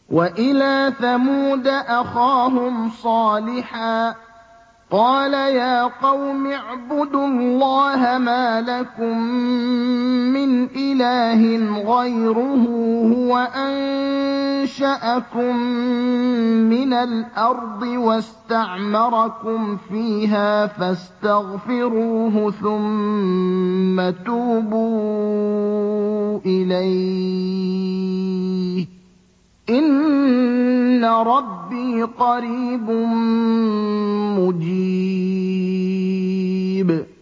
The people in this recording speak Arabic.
وَإِلَىٰ ثَمُودَ أَخَاهُمْ صَالِحًا ۗ قَالَ يَا قَوْمِ اعْبُدُوا اللَّهَ مَا لَكُم مِّنْ إِلَٰهٍ غَيْرُهُ هُوَ أَنشَأَكُم مِّنَ الْأَرْضِ وَاسْتَعْمَرَكُمْ فِيهَا فَاسْتَغْفِرُوهُ ثُمَّ تُوبُوا إِلَيْهِ ۚ إِنَّ رَبِّي قَرِيبٌ مُّجِيبٌ